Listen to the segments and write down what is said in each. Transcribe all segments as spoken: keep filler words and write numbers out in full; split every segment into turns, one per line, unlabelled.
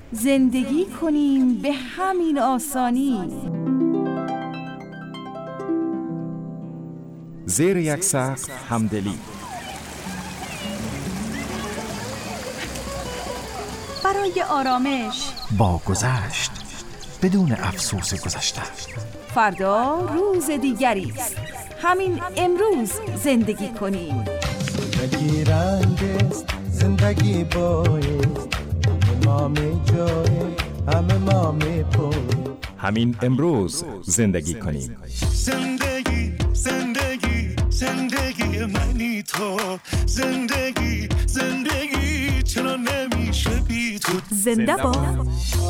زندگی کنیم به همین آسانی.
زیر یک سقف همدلی.
برای آرامش
با گذشت بدون افسوس گذشته.
فردا روز دیگری است. همین امروز زندگی کنیم.
زندگی رنگ است، زندگی بایست، ما می جای همه ما می پوی.
همین امروز زندگی کنیم.
زندگی زندگی زندگی منی تو، زندگی زندگی چرا نمیشه بی تو.
زنده باد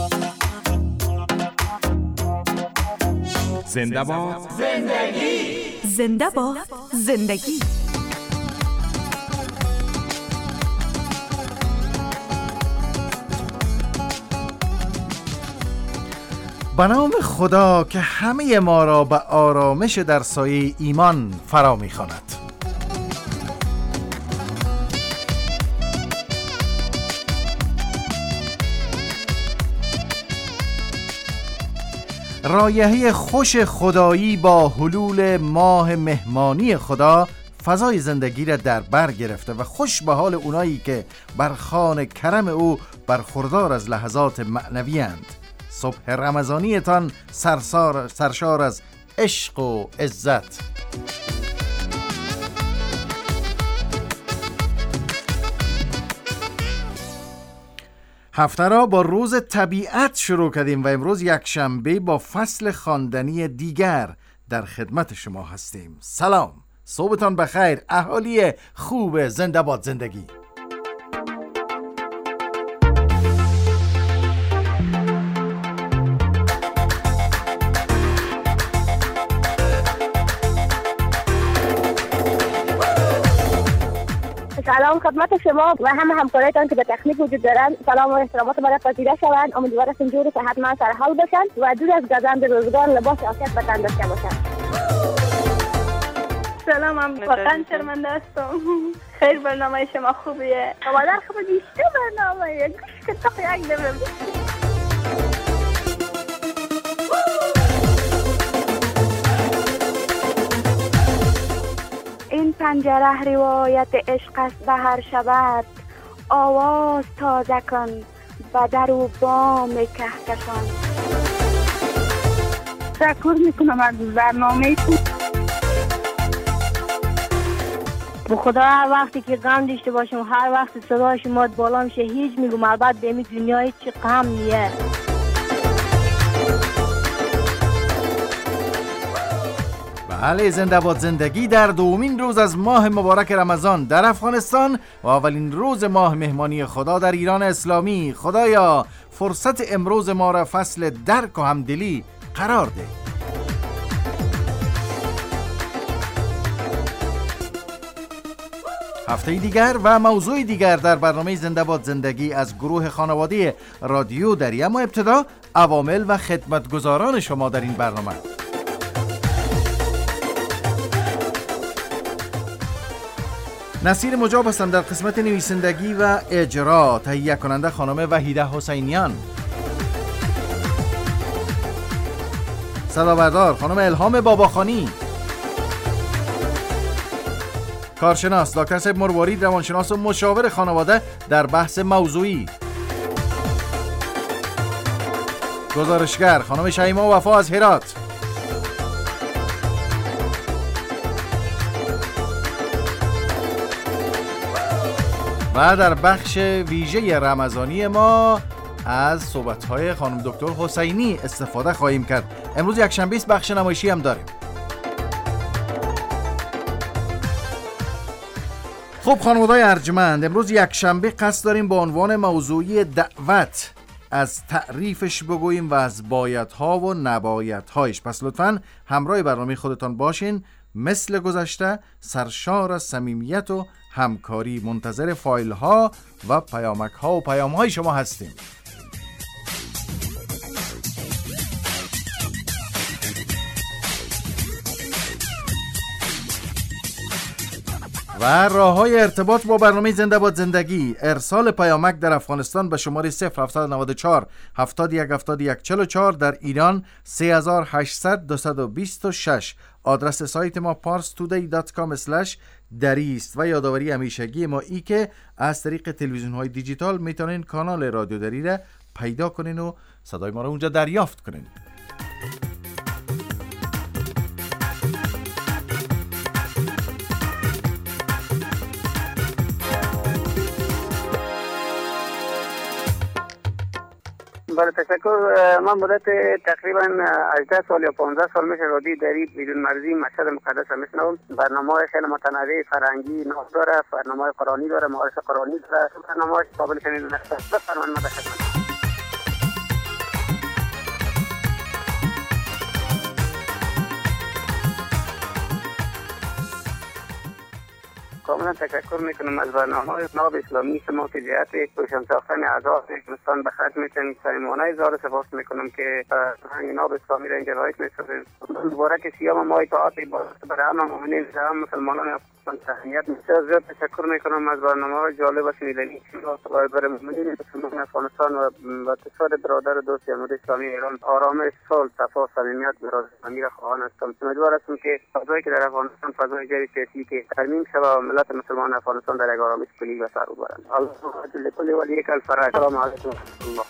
زنده باد
زندگی. زنده باد زندگی.
به نام خدا که همه ما را به آرامش در سایه ایمان فرا می‌خواند. رایحه خوش خدایی با حلول ماه مهمانی خدا فضای زندگی را در بر گرفته و خوش به حال اونایی که بر خوان کرم او برخوردار از لحظات معنوی اند. صبح رمضانیتان سرسار سرشار از عشق و عزت. هفته را با روز طبیعت شروع کردیم و امروز یک شنبه با فصل خواندنی دیگر در خدمت شما هستیم. سلام، صبحتان بخیر اهالی خوب زنده باد زندگی.
سلام خدمت شما و همه همکارایتان که به تکنیک وجود دارند. سلام و احترامات مرا پذیرا شوند. امیدوارم جور صحت من سر حال باشند و دور از گزند روزگار لباس عافیت به تن داشته باشند.
سلام، من واقعا شرمنده هستم. خیلی برنامه شما خوبیه.
مادر خوب دیشته برنامه گوش که تا یک دمه
این پنجره روایت عشق است به هر شبت، آواز تازه کن به در و بام کهکشان.
تشکر میکنم از برنامه تو.
به خدا هر وقتی که غم داشته باشم، هر وقت صدای شما بالا میشه، هیچ میگم البته به این دنیا هیچ غم نیه.
بله، زنده باد زندگی در دومین روز از ماه مبارک رمضان در افغانستان و اولین روز ماه مهمانی خدا در ایران اسلامی. خدایا فرصت امروز ما را فصل درک و همدلی قرار ده. هفته دیگر و موضوع دیگر در برنامه زنده باد زندگی از گروه خانواده رادیو دری. اما ابتدا عوامل و خدمتگزاران شما در این برنامه. نصیر مجاب هستم در قسمت نویسندگی و اجرا. تهیه کننده خانم وحیده حسینیان. صدا بردار خانم الهام باباخانی. کارشناس دکتر صاحب مروارید، روانشناس و مشاور خانواده در بحث موضوعی. گزارشگر خانم شیما وفا از هرات. و در بخش ویژه رمضانی ما از صحبت‌های خانم دکتر حسینی استفاده خواهیم کرد. امروز یک شنبه است، بخش نمایشی هم داریم. خب خانواده‌های ارجمند، امروز یک شنبه قصد داریم با عنوان موضوعی دعوت از تعریفش بگوییم و از بایدها و نبایدهایش. پس لطفاً همراه برنامه خودتان باشین. مثل گذشته سرشار از صمیمیت و همکاری منتظر فایل ها و پیامک ها و پیام های شما هستیم. و راه‌های ارتباط با برنامه زنده باد زندگی: ارسال پیامک در افغانستان به شماره صفر هفت نه چهار هفتاد و یک هفتاد و یک چهل و چهار، در ایران سه هزار و هشتصد دویست و بیست و شش. آدرس سایت ما پارس تودی دات کام اسلش دری است و یادآوری همیشگی ما ای که از طریق تلویزیون های دیجیتال میتونین کانال رادیو دری را پیدا کنین و صدای ما را اونجا دریافت کنین.
بله تشکر. من مدت تقریبا هجده سال یا پانزده سال میشه رادیو دری بدون مرزی مشهد مقدس میشنوم. برنامه خیلی متنوع فرهنگی ناز داره، برنامه قرآنی داره، معارف قرآنی داره، برنامه قابل شنیدن است. بفرمایید ما بخدمت. کاملا تشکر میکنم از برنامه ناب اسلامی شما که جهت روشن ساختن اعضاء افغانستان به خرج میتونید. صمیمانه اظهار سپاس میکنم که فرهنگ ناب اسلامی را اینجا رعایت میکنید. مبارک سیام ماه طاعت عبادت برای همه مؤمنین و همه مسلمانان افغانستان تهنیت میکنم. زیاد تشکر میکنم از برنامه جالب و شنیدنی و برای مؤمنین مسلمان افغانستان و اقتصاد برادر و دوست جمهوری اسلامی ایران آرامش، صلح، صفا و صمیمیت برای امیر خواهان هستم. امیدوار هستم که فضایی که در افغانستان فضای جدید سیاسی که ترمیم شود و ملت مسلمان افغانستان در یک آرامش کلی و سرور برند. الله لكل وليك الفرج. السلام علیکم و رحمت الله.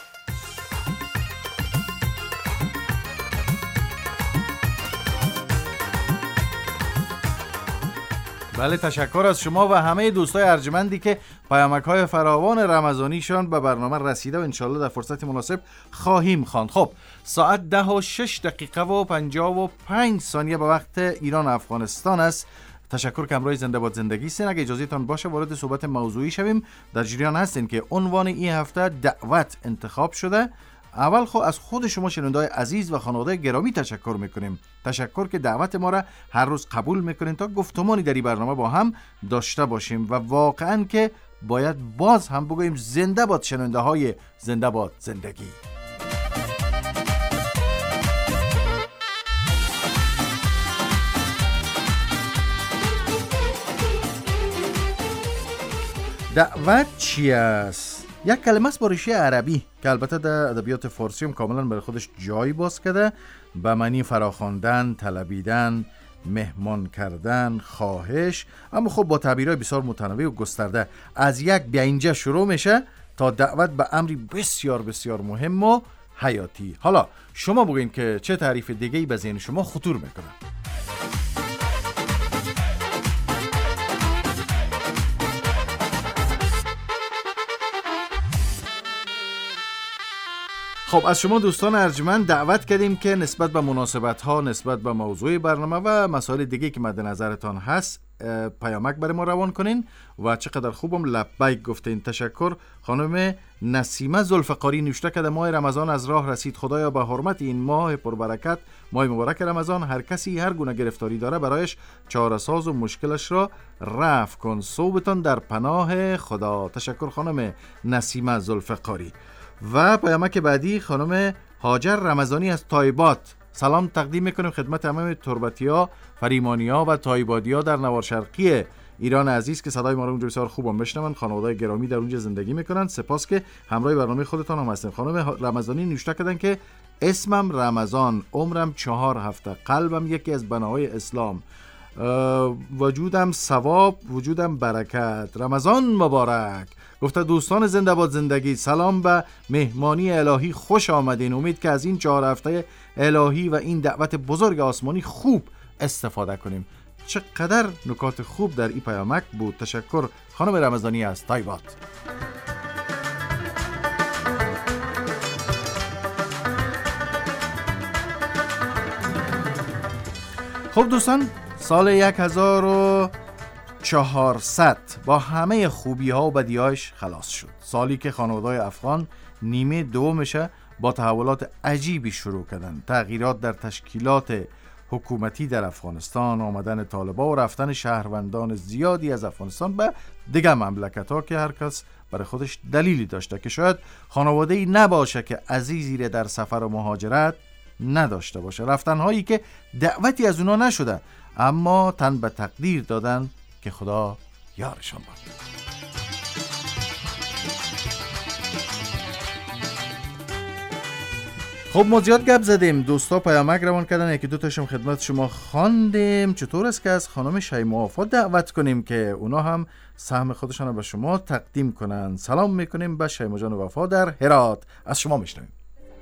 بله تشکر از شما و همه دوستای ارجمندی که پیامک‌های فراوان رمضانیشان به برنامه رسیده و انشالله در فرصت مناسب خواهیم خواند. خب ساعت ده و شش دقیقه و پنجاه و پنج ثانیه به وقت ایران و افغانستان است. تشکر که همراه زنده باد زندگی هستین. اگه اجازه تان باشه وارد صحبت موضوعی شویم. در جریان هستین که عنوان این هفته دعوت انتخاب شده. اول خو از خود شما شنونده‌های عزیز و خانواده گرامی تشکر میکنیم. تشکر که دعوت ما را هر روز قبول میکنین تا گفتمانی در این برنامه با هم داشته باشیم و واقعا که باید باز هم بگوییم زنده باد شنونده‌های زنده باد زندگی. دعوت چی است؟ یک کلمه است با ریشه عربی که البته در ادبیات فارسی هم کاملا برای خودش جای باز کرده، به معنی فراخواندن، طلبیدن، مهمان کردن، خواهش، اما خب با تعبیرهای بسیار متنوع و گسترده. از یک بیا اینجا شروع میشه تا دعوت به امری بسیار بسیار مهم و حیاتی. حالا شما بگوین که چه تعریف دیگه‌ای به ذهن شما خطور میکنه. خب از شما دوستان ارجمند دعوت کردیم که نسبت به مناسبت ها، نسبت به موضوع برنامه و مسائل دیگه که مد نظرتان هست پیامک برای ما روان کنین و چقدر خوبم لبیک گفتین. تشکر. خانم نسیمه ذوالفقاری نوشته که ماه رمضان از راه رسید. خدایا به حرمت این ماه پربرکت، ماه مبارک رمضان، هر کسی هر گونه گرفتاری داره برایش چاره ساز و مشکلش را رفع کن. صوبتان در پناه خدا. تشکر خانم نسیمه ذوالفقاری. و پیامک بعدی خانم هاجر رمضانی از تایبات. سلام تقدیم میکنیم خدمت همه تربتیا، فریمانیا و تایبادیا در نوار شرقی ایران عزیز که صدای ما رو اونجا بسیار خوبم بشنون. خانواده گرامی در اونجا زندگی میکنن. سپاس که همراه برنامه خودتان هم هستین. خانم رمضانی نوشته کردن که اسمم رمضان، عمرم چهار هفته، قلبم یکی از بناهای اسلام، وجودم ثواب، وجودم برکت، رمضان مبارک. گفته دوستان زنده باد زندگی، سلام به مهمانی الهی، خوش آمدین. امید که از این چهار هفته الهی و این دعوت بزرگ آسمانی خوب استفاده کنیم. چقدر نکات خوب در این پیامک بود. تشکر خانم رمضانی از تایبات. خب دوستان، سال هزار و چهارصد با همه خوبی ها و بدی هایش خلاص شد. سالی که خانواده‌های افغان نیمه دومشه با تحولات عجیبی شروع کردن. تغییرات در تشکیلات حکومتی در افغانستان، آمدن طالبان و رفتن شهروندان زیادی از افغانستان به دیگه مملکت ها که هر کس برای خودش دلیلی داشته که شاید خانواده‌ای نباشه که عزیزی را در سفر و مهاجرت نداشته باشه. رفتنهایی که دعوتی از اونا نشده اما تن به تقدیر دادن که خدا یارشان باد. خب ما زیاد گپ زدیم، دوستا پیامک روان کردن، یکی دو تاشم خدمت شما خواندیم. چطور است که از خانم شیما وفا دعوت کنیم که اونا هم سهم خودشان رو به شما تقدیم کنن؟ سلام میکنیم به شیما جان وفا در هرات، از شما میشنویم.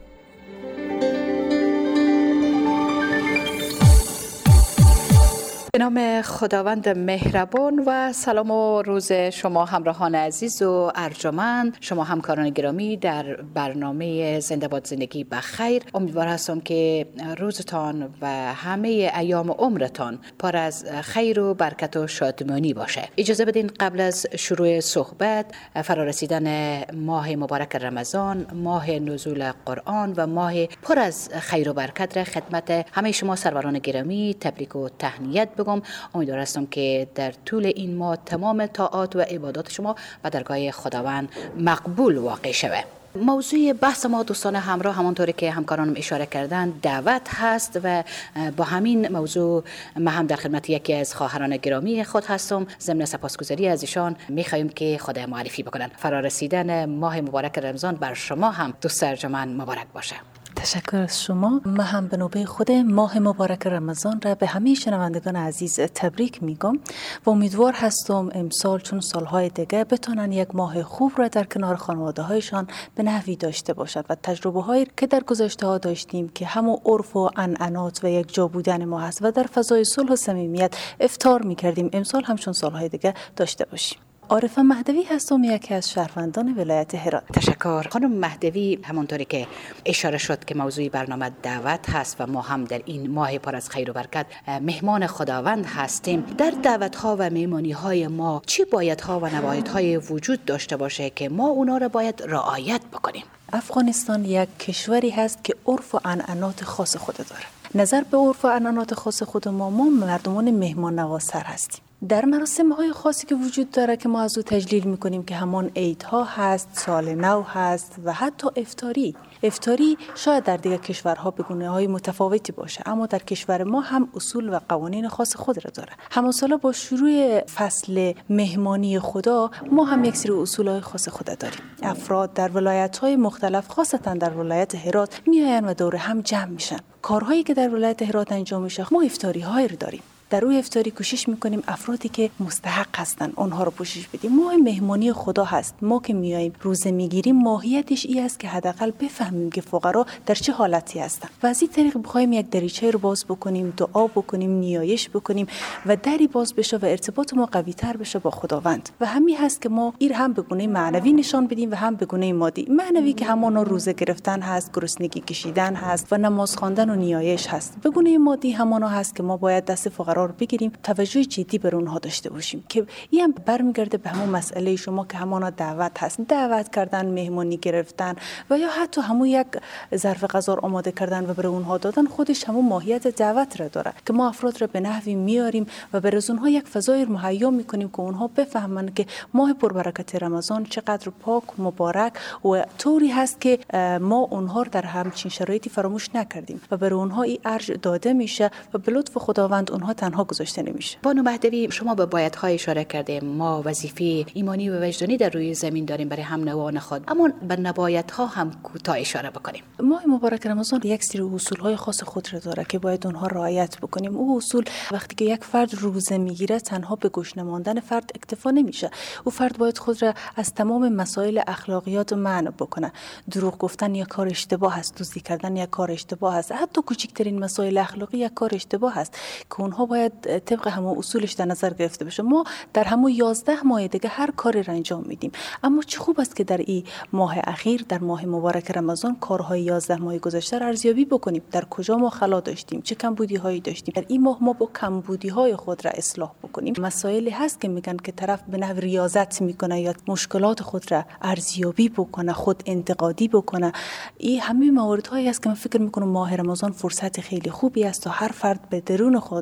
به نام خداوند مهربان و سلام و روز شما همراهان عزیز و ارجمند، شما همکاران گرامی در برنامه زنده باد زندگی بخیر. امیدوار هستم که روزتان و همه ایام عمرتان پر از خیر و برکت و شادمانی باشه. اجازه بدین قبل از شروع صحبت، فرارسیدن ماه مبارک رمضان، ماه نزول قرآن و ماه پر از خیر و برکت را خدمت همه شما سروران گرامی تبریک و تهنیت بگم. امیدوار هستم که در طول این ماه تمام طاعات و عبادات شما به درگاه خداوند مقبول واقع شود. موضوع بحث ما دوستان همراه همانطوری که همکارانم اشاره کردن دعوت هست و با همین موضوع ما هم در خدمت یکی از خواهران گرامی خود هستم. ضمن سپاسگزاری از ایشان میخوایم که خود معرفی بکنن. فرارسیدن ماه مبارک رمضان بر شما هم دوست ارجمند مبارک باشه.
تشکر از شما. من هم به نوبه خود ماه مبارک رمضان را به همه شنوندگان عزیز تبریک میگم و امیدوار هستم امسال چون سالهای دیگه بتونن یک ماه خوب را در کنار خانواده هایشان به نحوی داشته باشد و تجربه هایی که در گذشته ها داشتیم که همون عرف و عنعنات و یک جا بودن ما هست و در فضای صلح و صمیمیت افطار میکردیم، امسال هم چون سالهای دیگه داشته باشیم. عارفه مهدوی هستم، یکی از شهروندان ولایت هرات.
تشکر. خانم مهدوی، همونطوری که اشاره شد که موضوع برنامه دعوت هست و ما هم در این ماه پر از خیر و برکت مهمان خداوند هستیم. در دعوت ها و مهمانی های ما چی باید ها و نباید های وجود داشته باشه که ما اونا را باید رعایت بکنیم؟
افغانستان یک کشوری هست که عرف و عنعنات خاص خود داره. نظر به عرف و عنعنات خاص خود ما، ما مردمان مهمان نوازتر هستیم. در مراسم های خاصی که وجود داره که ما از او تجلیل میکنیم که همان عیدها هست، سال نو هست و حتی افطاری. افطاری شاید در دیگر کشورها به گونه‌های متفاوتی باشه، اما در کشور ما هم اصول و قوانین خاص خود را داره. همون سالا با شروع فصل مهمانی خدا ما هم یک سری اصولهای خاص خود داریم. افراد در ولایت‌های مختلف، خاصتا در ولایت هرات، میآیند و دور هم جمع میشن. کارهایی که در ولایت هرات انجام میشه، ما افطاری‌هایی رو داریم. در روی افطاری کوشش میکنیم افرادی که مستحق هستن اونها رو پوشش بدیم. ماه مهمانی خدا هست. ما که میاییم روزه میگیریم، ماهیتش این است که حداقل بفهمیم که فقرا در چه حالتی هستن و از این طریق بخوایم یک دریچه رو باز بکنیم، دعا بکنیم، نیایش بکنیم و دری باز بشه و ارتباط ما قوی تر بشه با خداوند. و همین هست که ما این هم به گونه معنوی نشان بدیم و هم به گونه مادی. معنوی که همانا روزه گرفتن هست، گرسنگی کشیدن هست و نماز خواندن و نیایش هست. به گونه مادی همانا هست که ما باید دست فقرا رو بگیریم، توجه جدی بر اونها داشته باشیم که این هم برمیگرده به همون مسئله شما که همانا دعوت هست. دعوت کردن، مهمانی گرفتن و یا حتی همون یک ظرف غذا آماده کردن و برای اونها دادن، خودش همون ماهیت دعوت را داره که ما افراد را به نحوی میاریم و برای اونها یک فضای مهیا میکنیم که اونها بفهمن که ماه پربرکت رمضان چقدر پاک و مبارک و طوری هست که ما اونها در همچین شرایطی فراموش نکردیم و برای اونها این ارج داده میشه و به لطف خداوند اونها تنها گذاشته نمیشه.
بانو مهدوی، شما به بایدهای اشاره کردیم. ما وظیفه ایمانی و وجدانی در روی زمین داریم برای هم نوان خود، اما به نبایدها هم کوتاه اشاره بکنیم.
ماه مبارک رمضان یک سری اصولهای خاص خود را داره که باید اونها رعایت بکنیم. او اصول وقتی که یک فرد روزه میگیره تنها به گوش نماندن فرد اکتفا نمیشه. او فرد باید خود را از تمام مسائل اخلاقیات منع بکنه. دروغ گفتن یک کار اشتباه است، دزدی کردن یک کار اشتباه است، حتی کوچکترین مسائل اخلاقی یک کار اشتباه است که اونها باید طبق همون اصولش در نظر گرفته بشه. ما در همون یازده ماه دیگه هر کاری را انجام میدیم، اما چه خوب است که در این ماه اخیر، در ماه مبارک رمضان، کارهای یازده ماه گذشته را ارزیابی بکنیم. در کجا ما خلا داشتیم، چه کمبودی هایی داشتیم، در این ماه ما با کمبودی های خود را اصلاح بکنیم. مسائلی هست که میگن که طرف به نحو ریاضت میکنه یا مشکلات خود را ارزیابی بکنه، خود انتقادی بکنه. این همه مواردهایی است که من فکر میکنم ماه رمضان فرصت خیلی خوبی است تا هر فرد به درون خود یک نگاه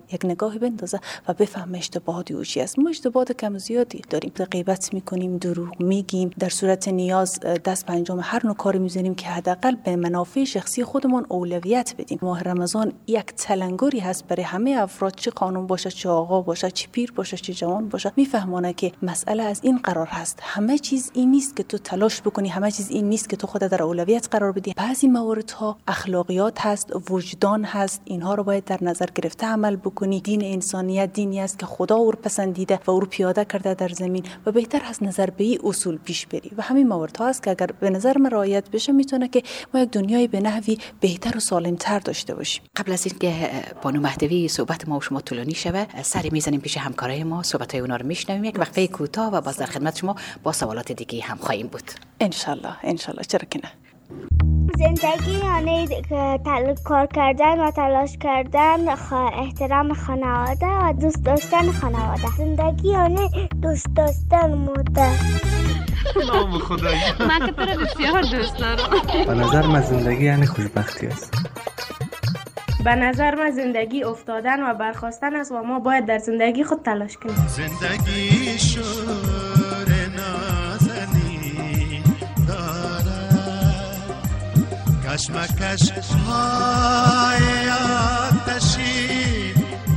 نگاهی بندازه و بفهمه اشتباهاتی او چی است. ما اشتباهات کم و زیادی داریم، غیبت میکنیم، دروغ میگیم، در صورت نیاز دست به انجام هر نوع کاری میزنیم که حداقل به منافع شخصی خودمون اولویت بدیم. ماه رمضان یک تلنگری هست برای همه افراد، چه خانم باشه، چه آقا باشه، چه پیر باشه، چه جوان باشه، میفهمونه که مسئله از این قرار هست. همه چیز این نیست که تو تلاش بکنی، همه چیز این نیست که تو خودت در اولویت قرار بدی. بعضی موردها اخلاقیات هست، وجدان هست، اینها رو باید در نظر گرفته عمل بکنی. دین انسانیت دینی است که خدا او پسندیده و او رو پیاده کرده در زمین و بهتر از نظر به این اصول پیش بری و همین موردها است که اگر به نظر من رعایت بشه میتونه که ما یک دنیای به نحوی بهتر و سالمتر داشته باشیم.
قبل از اینکه بانو مهدوی صحبت ما و شما طولانی شوه، سری میزنیم پیش همکارای ما، صحبت‌های اونا رو میشنویم، یک وقفه کوتاه و باز در خدمت شما با سوالات دیگه هم خواهیم بود.
ان شاء الله ان شاء الله، چرا که نه.
زندگی یعنی کار کردن و تلاش کردن، احترام خانواده و دوست داشتن خانواده. زندگی یعنی دوست داشتن مادر.
نام خدایی.
من که تو رو بسیار دوست دارم.
به نظر من زندگی یعنی خوشبختی است.
به نظر من زندگی افتادن و برخاستن است و ما باید در زندگی خود تلاش کنیم.
زندگی شور نازنی دارد، کشمکش های آتشی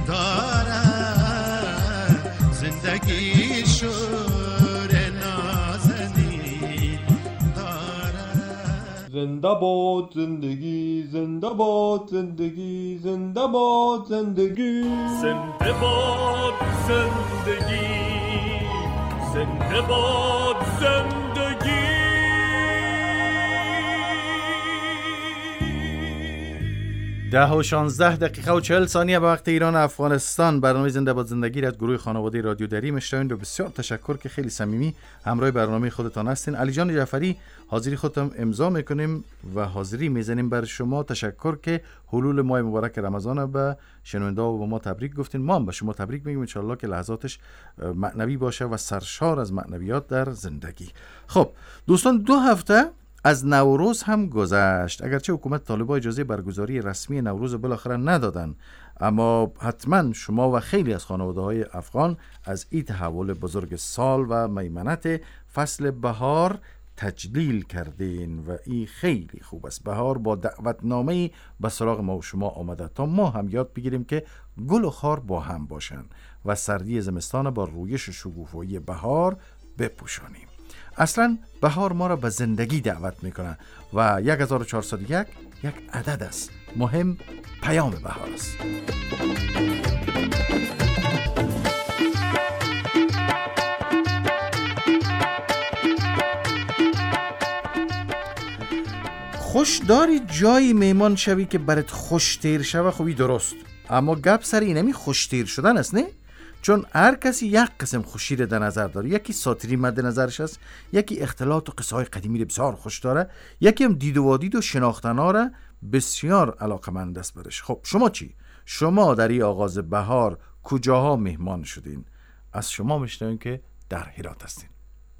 دارد. زندگی شور نازنی دارد.
زنده باد زندگی، زنده باد زندگی، زنده باد زندگی،
زنده باد زندگی، زنده باد زندگی.
ده و شانزده دقیقه و چهل ثانیه به وقت ایران و افغانستان. برنامه زنده باد زندگی را از گروه خانواده رادیو دری میشنوید و بسیار تشکر که خیلی صمیمی همراه برنامه خودتان هستین. علی جان جعفری، حاضری خودتان امضا میکنیم و حاضری میزنیم بر شما. تشکر که حلول ماه مبارک رمضان به شنونده و به ما تبریک گفتین. ما هم به شما تبریک میگیم، ان شاء الله که لحظاتش معنوی باشه و سرشار از معنویات در زندگی. خب دوستان، دو هفته از نوروز هم گذشت. اگرچه حکومت طالبان اجازه برگزاری رسمی نوروز بالاخره ندادن، اما حتما شما و خیلی از خانواده‌های افغان از این تحول بزرگ سال و میمنت فصل بهار تجلیل کردین و این خیلی خوب است. بهار با دعوتنامه‌ای به سراغ ما و شما آمده تا ما هم یاد بگیریم که گل و خار با هم باشن و سردی زمستان با رویش شکوفایی بهار بپوشانیم. اصلا بهار ما را به زندگی دعوت میکنه و هزار و چهارصد و یک یک عدد است. مهم پیام بهار است. خوش داری جایی میمان شوی که برات خوش تیر شوه، خوبی درست، اما گپ سر اینمی خوش تیر شدن است نه؟ چون هر کسی یک قسم خوشی رو در نظر داره. یکی ساتری مد نظرش است، یکی اختلاط و قصه های قدیمی رو بسیار خوش داره، یکی هم دید و وادید و شناختنا رو بسیار علاقمند است برش. خب شما چی؟ شما در این آغاز بهار کجاها مهمان شدین؟ از شما میشنویم که در هرات هستین.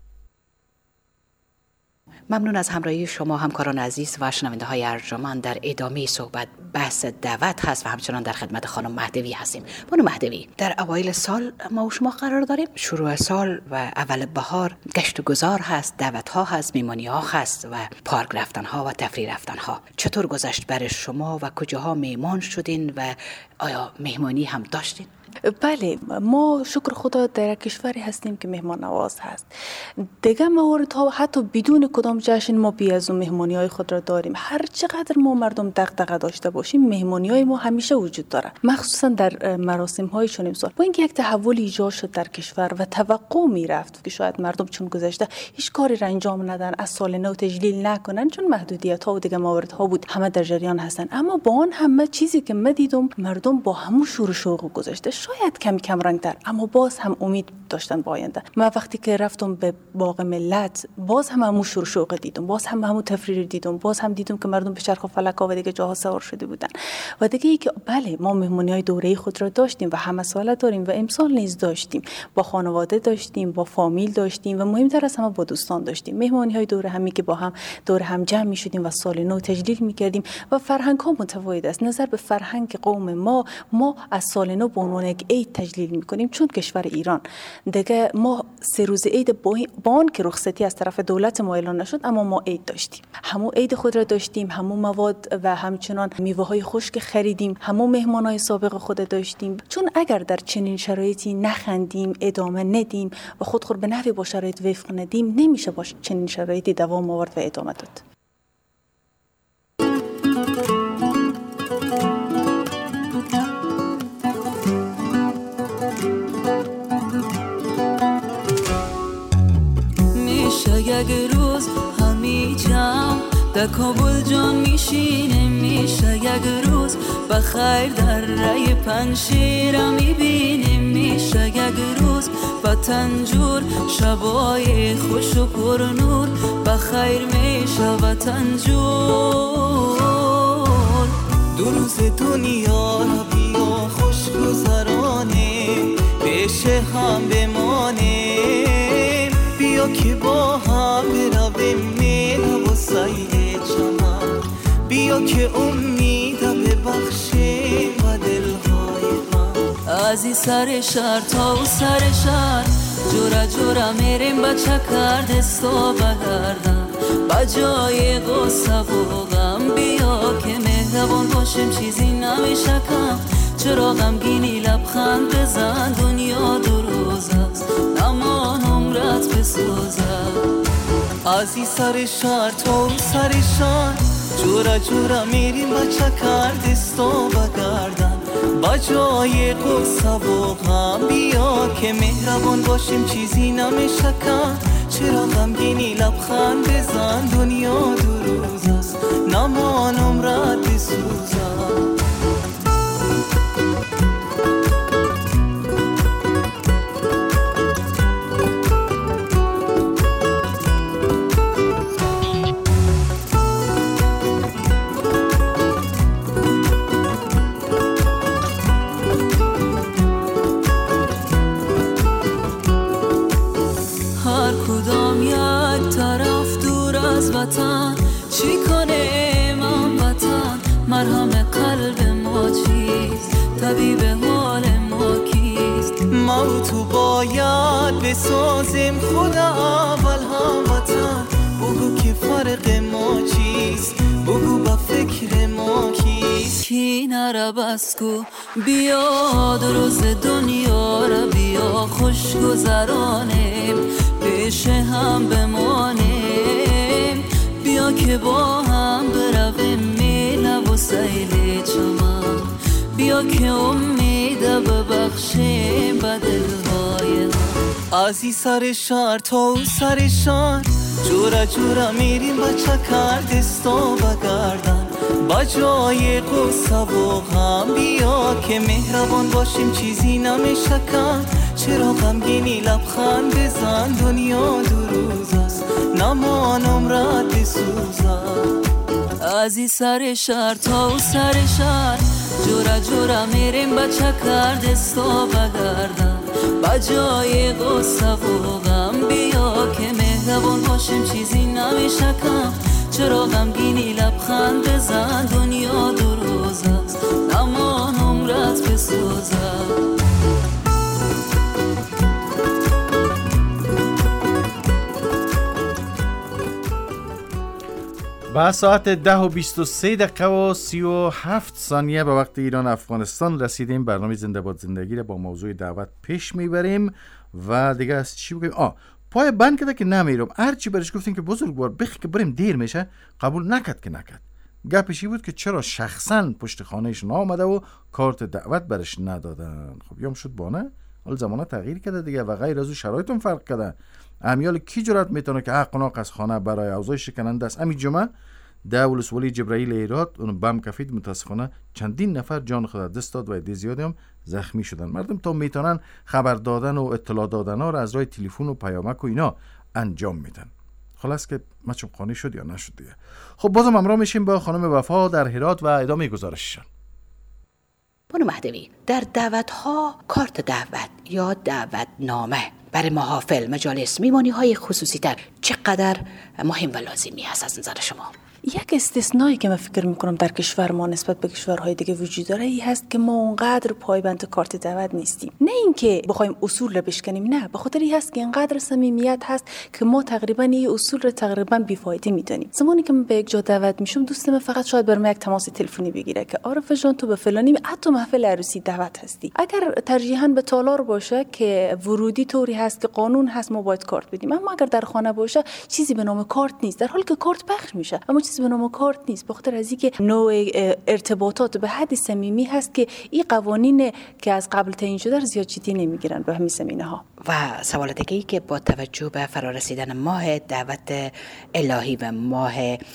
ممنون از همراهی شما همکاران عزیز و شنونده های ارجمند. در ادامه صحبت بحث دعوت هست و همچنان در خدمت خانم مهدوی هستیم. بانو مهدوی، در اوایل سال ما و شما قرار داریم. شروع سال و اول بهار گشت و گذار هست، دعوت ها هست، میمانی ها هست و پارک رفتن ها و تفریح رفتن ها. چطور گذشت برای شما و کجاها میمان شدین و آیا مهمانی هم داشتین؟
بله، ما شکر خدا در کشوری هستیم که مهمان نواز هست. دیگه موارد ها حتی بدون کدام جشن ما بی از اون مهمانی های خود را داریم. هر چقدر ما مردم دغدغه داشته باشیم، مهمانی های ما همیشه وجود داره، مخصوصا در مراسم های چون امسال. با اینکه یک تحول ایجاد شد در کشور و توقع می رفت که شاید مردم چون گذشته هیچ کاری را انجام ندن، از سال نو تجلیل نکنن، چون محدودیت ها و دیگه موارد ها بود، همه در جریان هستن. اما با آن همه چیزی که من دیدم، مردم با همون شور و شوق گذشته، شاید کم کم رنگ‌تر، اما باز هم امید داشتن با آینده. من وقتی که رفتم به باغ ملت، باز هم همون شور و شوق دیدم، باز هم همون تفریح دیدم، باز هم دیدم که مردم به چرخ و فلک و دیگه جاها سوار شده بودن. و دیگه ای که بله، ما مهمونی‌های دوره خود را داشتیم و همه ساله داریم و امسال نیز داشتیم، با خانواده داشتیم، با فامیل داشتیم و مهمتر از همه با دوستان داشتیم. مهمونی‌های دوره همی که با هم دور هم جمع می‌شدیم و سال نو تجلیل می‌کردیم و فرهنگ‌ها متفاوت است. نظر به فرهنگ قوم ما، ما از سال نو به عنوان یک عید تجلیل میکنیم، چون کشور ایران دیگه ما سه روز عید با آن که رخصتی از طرف دولت ما اعلان نشد، اما ما عید داشتیم. همون عید خود را داشتیم، همون مواد و همچنان میوه های خشک خریدیم، همون مهمان های سابق خود داشتیم. چون اگر در چنین شرایطی نخندیم، ادامه ندیم و خود خود به نحوی با شرایط وفق ندیم، نمیشه با چنین شرایطی دوام آورد و ادامه داد.
میشه یک روز همی جمع در کابل جان میشینه، میشه یک روز بخیر در رای پنشیر میبینیم، میشه یک روز وطن جور شبای خوش و پر نور، بخیر میشه وطن جور. دو روز دنیا را بیا خوش گذرانیم، پیش هم بمانیم، بیا که با هم برویم میل و سیل چمن، بیا که امید ببخشیم و دلهای من. از این سر شهر تا او سر شهر جورا جورا میریم با چکر دستا بگردن، با جای غصه و غم بیا که مهربان باشیم چیزی نمیشه کم، چرا غمگینی لبخند بزن دنیا دو روز است نمان عمرت بسوزد. از این سر شهر تا اون سر شهر جورا جورا میریم با چکر دستا بگردن، با جای غصه و غم بیا که مهربان باشیم چیزی نمیشه کم، چرا غمگینی لبخند بزن دنیا دو روز است نمان عمرت بسوزد. وطن چی کنه من وطن، مرهم قلب ما چیست، طبیب حال ما کیست، ما تو باید بسازیم خدا اول هم وطن، بگو که فرق ما چیست، بگو با فکر ما کیست، کی نره بس کو بیا دو روز دنیا را بیا خوش گذرانیم، پیش هم بمانیم، بیا که با هم برویم میل و سیل چمن، بیا که امید ببخشیم به دلهای ما. از این سر شهر تا اون سر شهر جورا جورا میریم با چکر دستا بگردن، با جای غصه و غم بیا که مهربان باشیم چیزی نمیشه کم، چرا غمگینی لبخند بزن دنیا دو روز است نمان عمرت بسوزد. از این سر شهر تا اون سر شهر جورا جورا میریم با چکر دستا بگردن، با جای غصه و غم بیا که مهربان باشیم چیزی نمیشه کم، چرا غمگینی لبخند بزن دنیا دو روز است نمان عمرت بسوزد.
با ساعت ده و بیست و سه دقیقه و سی و هفت ثانیه به وقت ایران افغانستان رسیدیم. برنامه زنده باد زندگی را با موضوع دعوت پیش میبریم و دیگه از چی بگیم؟ آه پای بند کده که نمیرم، هرچی برش گفتیم که بزرگوار بخی که بریم دیر میشه قبول نکد که نکد. گپشی بود که چرا شخصا پشت خانهش نامده و کارت دعوت برش ندادن. خب یام شد بانه حال زمانه تغییر کرده دیگه و غیر از او شرایطم فرق کرده. امیال کی جرات میتونه که حق ناق از خانه برای اوضاع شکننده است. امی جمعه ده ولسوالی جبرائیل ایراد اون بم کفید، متاسفانه چندین نفر جان خود دست داد و عده زیادی هم زخمی شدن. مردم تا میتونن خبر دادن و اطلاع دادن ها را از راه تلفن و پیامک و اینا انجام میدن. خلاص که مچم قانع شد یا نشد دیگه. خب بازم همراه میشیم با خانم وفا در هرات و ادامه گزارششان.
بانو مهدوی، در دعوت ها کارت دعوت یا دعوت نامه برای محافل، مجالس، میمانی های خصوصی تر چقدر مهم و لازمی هست از نظر شما؟
یک استثنایی که من فکر میکنم در کشور ما نسبت به کشورهای دیگه وجود داره این هست که ما اونقدر پایبند کارت دعوت نیستیم. نه اینکه بخوایم اصول رو بشکنیم، نه، به خاطر این هست که اینقدر صمیمیت هست که ما تقریبا این اصول رو تقریبا بیفایده میدونیم. زمانی که من به یک جا دعوت میشم دوست من فقط شاید برام یک تماس تلفنی بگیره که عارف جان تو به فلانی حتی محفل عروسی دعوت هستی. اگر ترجیحاً به تالار باشه که ورودی طوری هست که قانون هست ما باید کارت بدیم، اما اگر در خانه باشه چیزی به نام کارت نیست، در حالی که کارت پخش میشه اما چیزی به نام کارت نیست. به خاطر از اینکه نوع ارتباطات به حد صمیمی هست که این قوانین که از قبل تعیین شده زیاد جدی نمیگیرن به همین زمینه ها.
و سوال دیگه ای که با توجه به فرارسیدن ماه دعوت الهی و ماه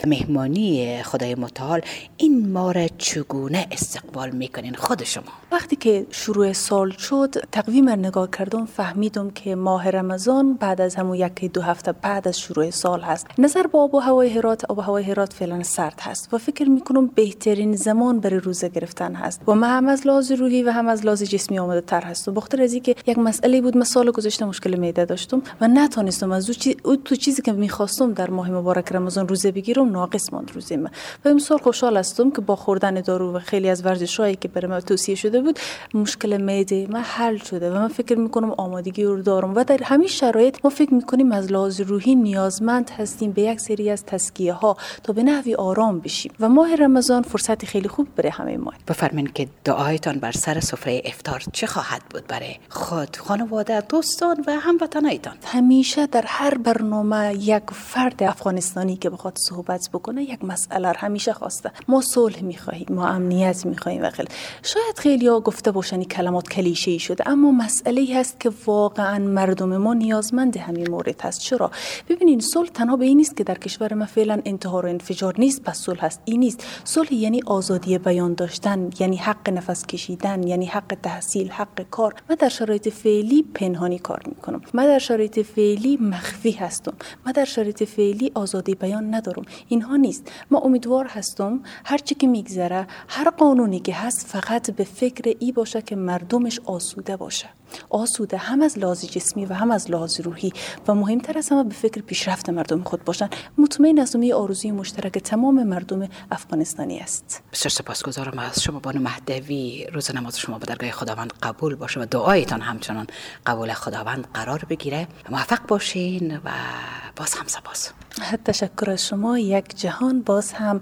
مهمانی خدای متعال، این ماه را چگونه استقبال میکنین خود شما؟
وقتی که شروع سال شد تقویم را نگاه کردم فهمیدم که ماه رمضان بعد از همون یکی دو هفته بعد از شروع سال هست. نظر با آب و هوای هرات، آب و هوای هرات فعلا سرد هست و فکر میکنم بهترین زمان برای روزه گرفتن هست و من هم از لحاظ روحی و هم از لحاظ جسمی آماده تر هستم. بخاطر از اینکه یک مسئله بود، من سال گذشته مشکل معده داشتم و نتونستم از اون تو چیزی که میخواستم در ماه مبارک رمضان روزه بگیرم ناقص ماند روزه من. و امسال خوشحال هستم که با خوردن دارو و خیلی از ورزشایی که برام توصیه شده بود مشکل معده من حل شده و من فکر میکنم آمادگی رو دارم. و در همین شرایط ما فکر میکنیم از لحاظ روحی نیازمند هستیم به یک سری از تسکیه ها تا به نحوی آرام بشیم و ماه رمضان فرصت خیلی خوب برای همه ما.
بفرمایید که دعایتان بر سر سفره افطار چه خواهد بود برای خود، خانواده، دوستان و هموطنایتان؟
همیشه در هر برنامه یک فرد افغانستانی که بخواد صحبت بکنه یک مسئله همیشه خواسته ما صلح می‌خواهیم، ما امنیت می‌خواهیم و خیلی شاید خیلی‌ها گفته باشن این کلمات کلیشه‌ای شده، اما مسئله‌ای هست که واقعا مردم ما نیازمند همین مورد هست. چرا؟ ببینین صلح تنها به این نیست که در کشور ما فعلا انتحار و انفجار نیست پس صلح هست. این نیست. صلح یعنی آزادی بیان داشتن، یعنی حق نفس کشیدن، یعنی حق تحصیل، حق کار. من در شرایط فعلی پنهانی کار میکنم، من در شرایط فعلی مخفی هستم، من در شرایط فعلی آزادی بیان ندارم. اینها نیست. ما امیدوار هستم هر چی که میگذره هر قانونی که هست فقط به فکر ای باشه که مردمش آسوده باشه، آسوده هم از لحاظ جسمی و هم از لحاظ روحی و مهمتر از همه به فکر پیشرفت مردم خود باشن. مطمئن هستم این آرزوی مشترک تمام مردم افغانستانی است.
بسیار سپاسگزارم از شما بانو مهدوی. روز نماز شما به درگاه خداوند قبول باشه و دعایتان همچنان قبول خداوند قرار بگیره. موفق باشین و باز هم سپاس.
تشکر از شما. یک جهان باز هم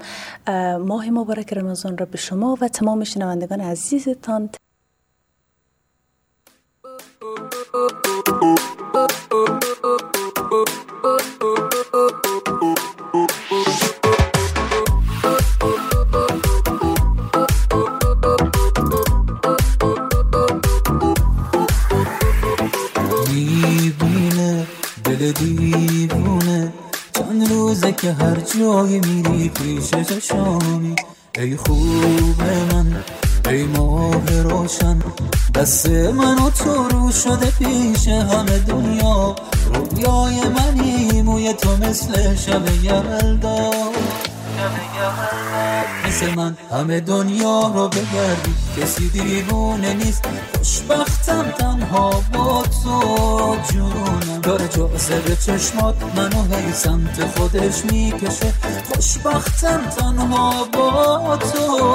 ماه مبارک رمضان را به شما و تمام شنوندگان عزیزتان.
میبینه دل دیوونه چند روزه که هر جای میری پیش چشامی. ای خوب من ای ماه روشن، دست من و تو رو شده پیش همه دنیا. رویای منی موی تو مثل شب یلدا، مثل من همه دنیا رو بگردی کسی دیوونه نیست. خوشبختم تنها با تو جونم، داره جاذبه چشمات منو هی سمت خودش میکشه. خوشبختم تنها با تو.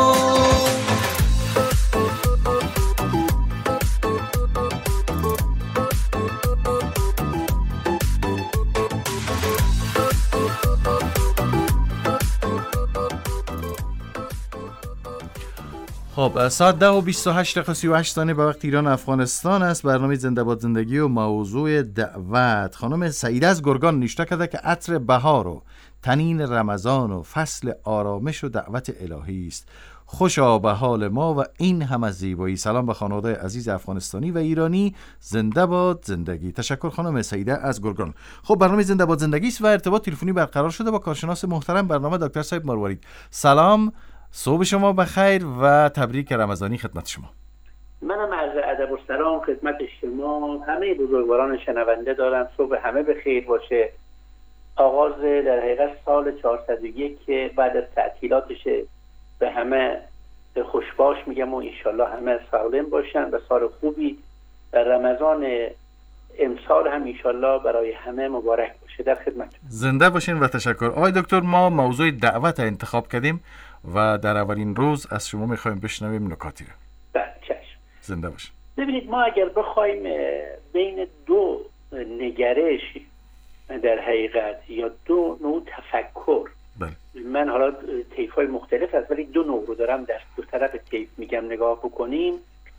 خب ساعت ده و بیست و هشت دقیقه سی و هشت ثانیه به وقت ایران افغانستان است. برنامه زنده باد زندگی و موضوع دعوت. خانم سعیده از گرگان نوشته کرده که عطر بهار و تنین رمضان و فصل آرامش و دعوت الهی است. خوشا به حال ما و این هم از زیبایی. سلام به خانواده عزیز افغانستانی و ایرانی. زنده باد زندگی. تشکر خانم سعیده از گرگان. خب برنامه زنده باد زندگی است و ارتباط تلفنی برقرار شده با کارشناس محترم برنامه دکتر صاحب مروارید. سلام، صبح شما بخیر و تبریک رمضانی خدمت شما.
منم عرض ادب و سلام خدمت شما همه بزرگواران شنونده دارم. صبح همه بخیر باشه. آغاز در حقیقت سال چهارصد و یک که بعد از تعطیلاتشه به همه خوشباش میگم و انشالله همه سالم باشن و سال خوبی در رمضان امسال هم انشالله برای همه مبارک باشه. در خدمت.
زنده باشین و تشکر. آقای دکتر، ما موضوع دعوت انتخاب کردیم و در اولین روز از شما میخوایم بشنویم نکاتی رو.
بله چشم.
زنده باشین.
ببینید، ما اگر بخوایم بین دو نگرش در حقیقت یا دو نوع تفکر،
بله.
من حالا طیف‌های مختلف هست ولی دو نوع رو دارم در دو طرف طیف میگم نگاه بکنیم،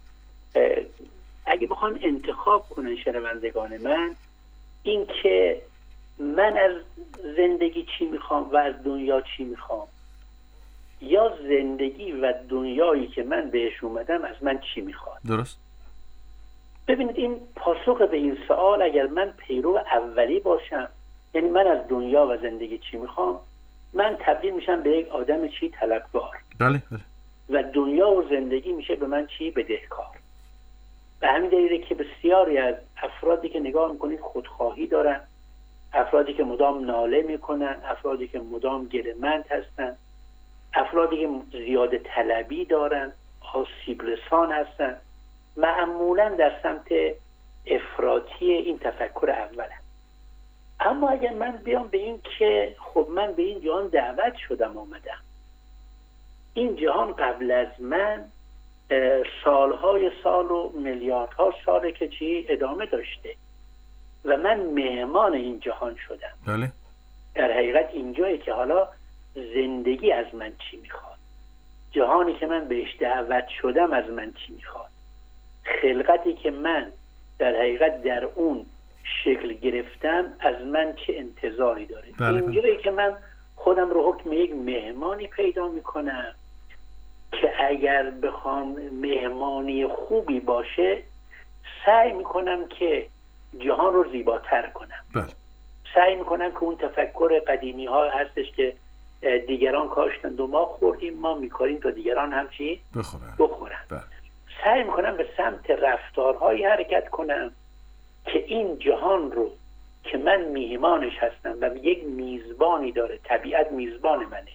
اگه بخوام انتخاب کنن شنوندگان من، این که من از زندگی چی میخوام و از دنیا چی میخوام، یا زندگی و دنیایی که من بهش اومدم از من چی میخواد.
درست.
ببینید، این پاسخ به این سوال اگر من پیرو اولی باشم، یعنی من از دنیا و زندگی چی میخوام، من تبدیل میشم به یک آدم چی طلبکار.
بله بله.
و دنیا و زندگی میشه به من چی بدهکار. به همین دلیله که بسیاری از افرادی که نگاه میکنید خودخواهی دارن، افرادی که مدام ناله میکنن، افرادی که مدام گله‌مند هستن، افرادی که زیاده طلبی دارن، آسیب رسان هستن، معمولا در سمت افراطی این تفکر اوله. اما اگر من بیام به این که خب من به این جهان دعوت شدم آمدم، این جهان قبل از من سالهای سال و میلیاردها ساله که چی ادامه داشته و من مهمان این جهان شدم.
بله.
در حقیقت اینجایی که حالا زندگی از من چی میخواد، جهانی که من بهش دعوت شدم از من چی میخواد، خلقتی که من در حقیقت در اون شکل گرفتم از من چه انتظاری داره.
بله.
اینجایی که من خودم رو حکم یک مهمانی پیدا میکنم که اگر بخوام مهمانی خوبی باشه سعی میکنم که جهان رو زیباتر کنم.
بله.
سعی میکنم که اون تفکر قدیمی ها هستش که دیگران کاشتند و ما خوردیم، ما میکاریم تا دیگران هم چی؟
بخورن.
بخورن.
بله.
سعی میکنم به سمت رفتارهایی حرکت کنم که این جهان رو که من میهمانش هستم و یک میزبانی داره، طبیعت میزبان منه،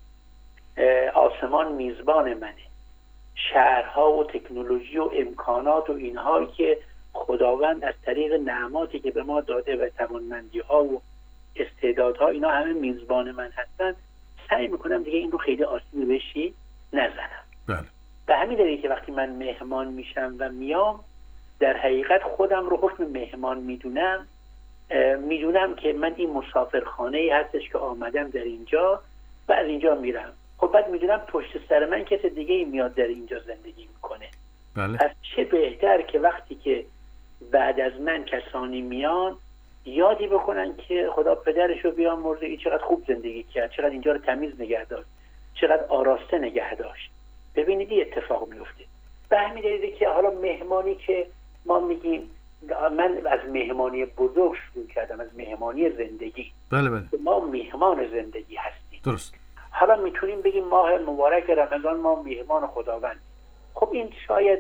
آسمان میزبان منه، شهرها و تکنولوژی و امکانات و اینهایی که خداوند از طریق نعماتی که به ما داده و توانمندی ها و استعدادها، اینا همه میزبان من هستن، سعی میکنم دیگه این رو خیلی آسیبی بشی نزنم.
بله.
به همین دلیل که وقتی من مهمان میشم و میام در حقیقت خودم رو حکم مهمان میدونم، میدونم که من این مسافرخانه ای هستش که آمدم در اینجا و از اینجا میرم. خب بعد میدونم پشت سر من کس دیگه ای میاد در اینجا زندگی میکنه.
بله.
پس چه بهتر که وقتی که بعد از من کسانی میان یادی بکنن که خدا پدرش رو بیامرزه، این چقدر خوب زندگی کرد، چقدر اینجا رو تمیز نگه داشت، چقدر آراسته نگه داشت. ببینید این اتفاق میفته. به همین دلیله که حالا مهمانی که ما میگیم، من از مهمانی بزرگ شروع کردم، از مهمانی زندگی.
بله بله.
ما مهمان زندگی هستیم.
درست.
حالا میتونیم بگیم ماه مبارک رمضان ما مهمان خداوند. خب این شاید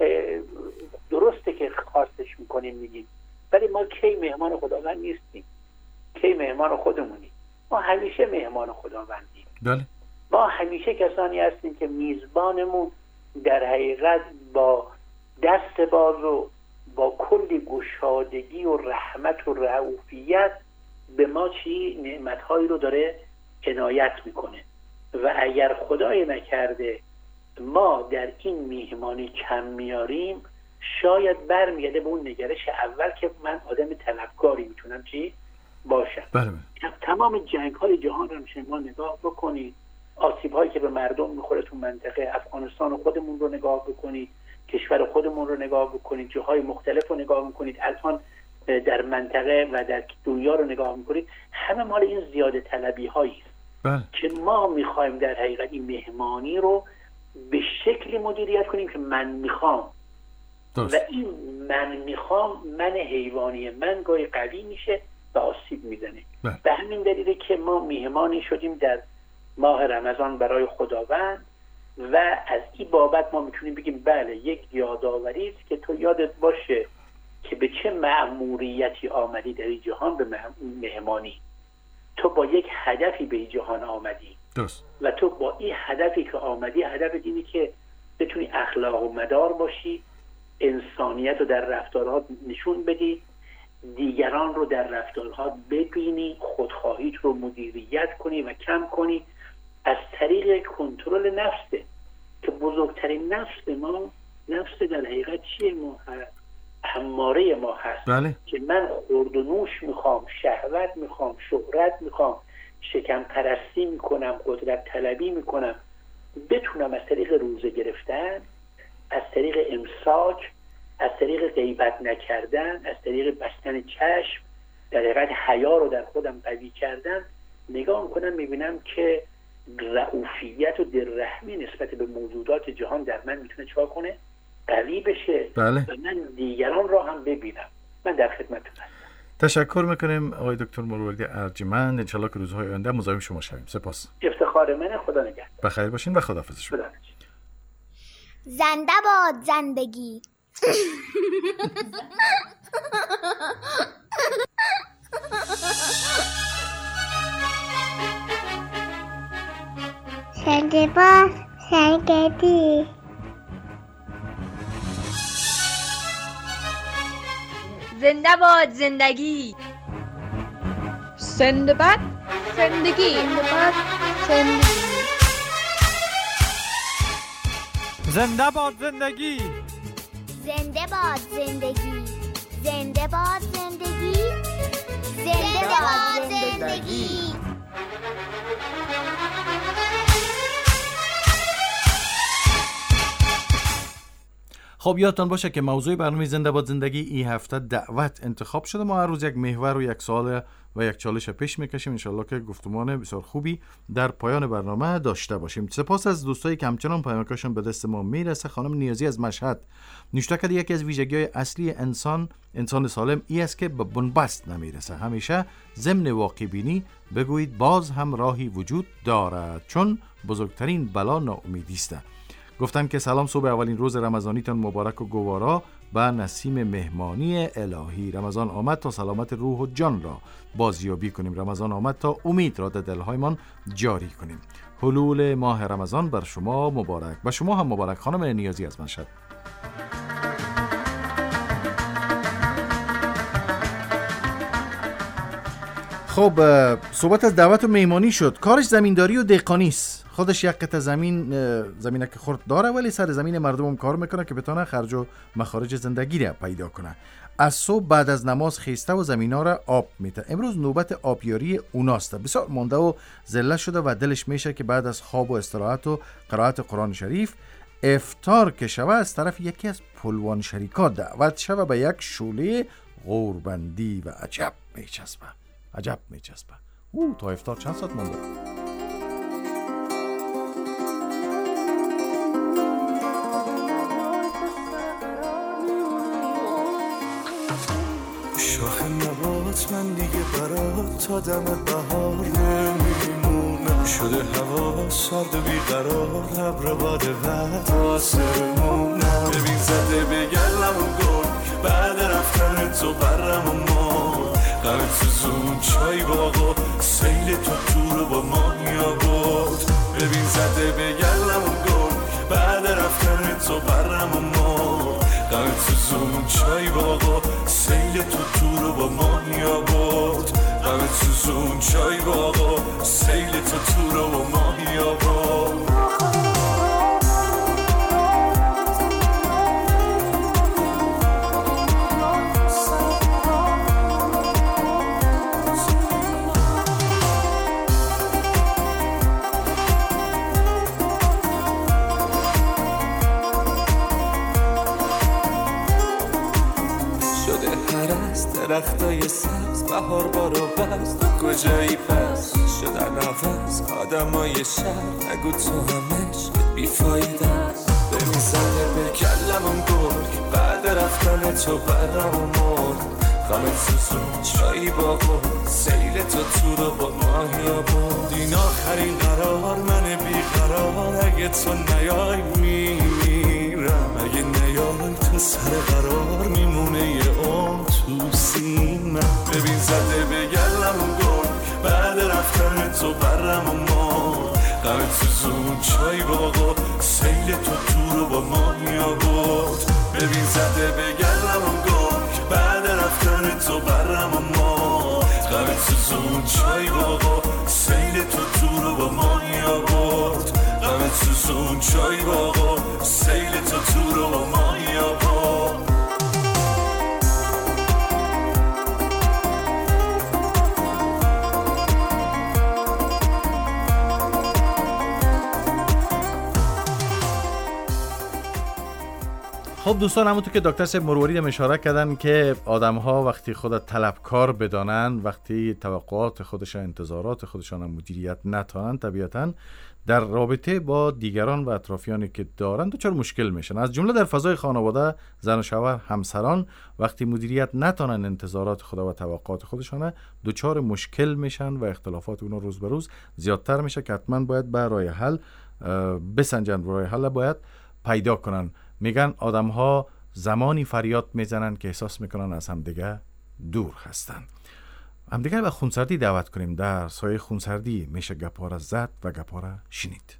درسته که خواستش میکنیم میگیم، ولی ما کی مهمان خداوند نیستیم، کی مهمان خودمونیم. ما همیشه مهمان خداوندیم.
بله.
ما همیشه کسانی هستیم که میزبانمون در حقیقت با دست باز و با کلی گشادگی و رحمت و رعوفیت به ما چی نعمتهایی رو داره عنایت میکنه و اگر خدای نکرده ما در این میهمانی کم میاریم، شاید برمیگرده به اون نگرش اول که من آدم طلبکاری میتونم چی باشم.
بله بله.
تمام جنگ های جهان رو شما نگاه بکنید، آسیب هایی که به مردم میخوره تو منطقه افغانستان خودمون رو نگاه بکنید، کشور خودمون رو نگاه بکنید، جاهای مختلف رو نگاه بکنید، الان در منطقه و در دنیا رو نگاه میکنید، همه مال این زیاده طلبی هایی است.
بله.
که ما میخوایم در حقیقت این مهمانی رو به شکلی مدیریت کنیم که من میخوام.
درست.
و این من میخوام، من حیوانی من گاهی قوی میشه و آسیب میزنه.
بله.
به همین دلیله که ما مهمانی شدیم در ماه رمضان برای خداوند و از این بابت ما میتونیم بگیم بله یک یادآوری است که تو یادت باشه که به چه مأموریتی آمدی در این جهان، به مهمانی. تو با یک هدفی به این جهان آمدی.
درست.
و تو با این هدفی که آمدی، هدف اینه که بتونی اخلاق و مدار باشی، انسانیت رو در رفتارها نشون بدی، دیگران رو در رفتارها ببینی، خودخواهیت رو مدیریت کنی و کم کنی از طریق کنترل نفسه که بزرگترین نفس ما، نفس در حقیقت چیه؟ ما هست اماره ما هست.
بله.
که من خورد و نوش میخوام، شهوت میخوام، شهرت میخوام، شکم پرستی میکنم، قدرت طلبی میکنم. بتونم از طریق روزه گرفتن، از طریق امساک، از طریق غیبت نکردن، از طریق بستن چشم، در حقیقت حیا رو در خودم قوی کردن، نگاه میکنم میبینم که رئوفیت و دلرحمی نسبت به موجودات جهان در من میتونه چیکار کنه؟ قوی بشه.
بله.
و من دیگران را هم ببینم. من در خدمتتون هستم.
تشکر میکنیم آقای دکتر مروردی ارجمند. انشالله که روزهای آینده مزاحم شما شویم. سپاس.
افتخار منه. خدا نگهدار.
بخیر باشین و خداحافظ شما.
زنده باد زندگی. زنده باد زندگی.
زنده باد زندگی.
زنده باد زندگی.
زنده باد زندگی.
زنده باد زندگی. زنده باد زندگی. زنده باد زندگی.
خب یادتان باشه که موضوع برنامه زنده باد زندگی این هفته دعوت انتخاب شده. ما هر روز یک محور و یک سوال و یک چالش پیش میکشیم. انشالله که گفتمان بسیار خوبی در پایان برنامه داشته باشیم. سپاس از دوستایی که همچنان پیامکاشون به دست ما میرسه. خانم نیازی از مشهد نوشته که یکی از ویژگی‌های اصلی انسان انسان سالم این است که به بنبست نمیرسه. همیشه ضمن واقع بینی بگویید باز هم راهی وجود دارد، چون بزرگترین بلا ناامیدی است. گفتم که سلام، صبح اولین روز رمضانیتان مبارک و گوارا به نسیم مهمانی الهی. رمضان آمد تا سلامت روح و جان را بازیابی کنیم. رمضان آمد تا امید را در دلهایمان جاری کنیم. حلول ماه رمضان بر شما مبارک. و شما هم مبارک خانم نیازی از مشهد. خب صحبت از دعوت و میمانی شد. کارش زمینداری و دهقانی است. خودش یک قطعه زمین زمینه که خورد داره، ولی سر زمین مردم هم کار میکنه که بتونه خرج و مخارج زندگی را پیدا کنه. از صبح بعد از نماز خیسته و زمینا را آب میته. امروز نوبت آبیاری اوناست. بسیار مونده و ذله شده و دلش میشه که بعد از خواب و استراحت و قرائت قرآن شریف افطار که شوه از طرف یکی از پلوان شریکا دعوت شوه به یک شوله غوربندی و عجب میچسبه. عجب میچسبه. او تا افطار چند ساعت مونده؟
شاخ نبات من دیگه برات تا دم بهار نمیمونم. شده هوا سرد و بیقرار، ابر باد بعد آسمونم. ببین زده بگلم و گل بعد رفتن تو برم و مار. غمت سوزون چای باقا سیل تو تو رو با مانیا بود. ببین زده بگلم و گل بعد رفتن تو برم و مار. غمت سوزون چای باقا سیل تو تو رو با مانیا بود. غمت سوزون چای باقا سیل تو تو رو با مانیا بود. درختای سبز بهار بارو بست. کجایی پس شدن عوض آدمای شهر. نگو تو همش بیفایده است. ببین زده به کلمم گرگ بعد رفتن تو برم و مرد. غمت سوزون چایی باقا سیل تو تو رو با ماهیا بود. این آخرین قرار من بیقرار. اگه تو نیای میمیرم. اگه نیای تو سر قرار میمونه یه عمر تو سینم. ببین زده بگلم و گل بعد رفتن تو برم و مار. غمت سوزون چای باقا سیل تو تو رو با مانیا بود. ببین زده بگلم و گل بعد رفتن تو و برم و ما غم سوزون چای باقا سیل تو تو رو با مانی آورد غم سوزون چای باقا سیل تو تو رو با مانی آورد
خب دوستان، همونطور که دکتر صاحب مرواری هم اشاره کردن که آدم ها وقتی خود طلبکار بدانن، وقتی توقعات خودشان، انتظارات خودشان هم مدیریت نتانن، طبیعتاً در رابطه با دیگران و اطرافیانی که دارن دچار مشکل میشن. از جمله در فضای خانواده زن و شوهر، همسران وقتی مدیریت نتانن انتظارات خود و توقعات خودشان، دچار مشکل میشن و اختلافات اونها روز به روز زیادتر میشه که حتما باید به راه حل بسنجن، راه حل باید پیدا کنن. میگن آدم ها زمانی فریاد میزنن که احساس میکنن از همدیگه دور هستن. همدیگه به خونسردی دعوت کنیم. در سایه خونسردی میشه گپا را زد و گپا را شنید.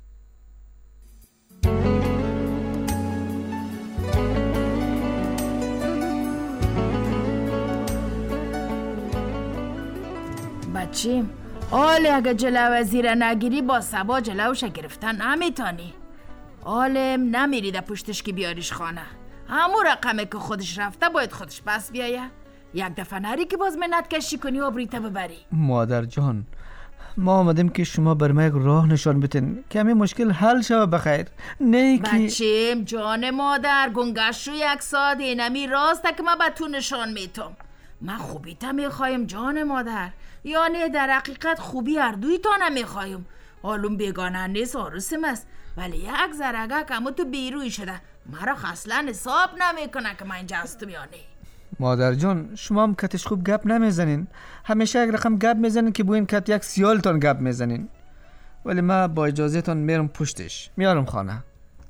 بچیم، آله اگه جلو وزیر نگیری با سبا جلوش گرفتن نمیتانی. عالم نمیری در پشتش که بیاریش خانه. همون رقمه که خودش رفته باید خودش پس بیایه. یک دفعه نری که باز منت کشی کنی و بریته ببری.
مادر جان، ما آمدیم که شما بر ما یک راه نشان بتین که همین مشکل حل شوه بخیر. نه که
بچیم جان مادر، گنگش رو یک ساده نمی راسته که ما به تو نشان میتم. من خوبی تا میخوایم جان مادر، یعنی در حقیقت خوبی اردوی تا نمیخوایم. حالون بیگانه نیست، آرسم است، ولی یک زرگه که تو بیروی شده مرا اصلا حساب نمیکنه که من اینجا هستم یا نه.
مادر جان، شما هم کتش خوب گپ نمیزنین. همیشه یک رقم گپ میزنین که بوین کت یک سیالتان گپ میزنین. ولی ما با اجازه تان میرم پشتش، میارم خانه.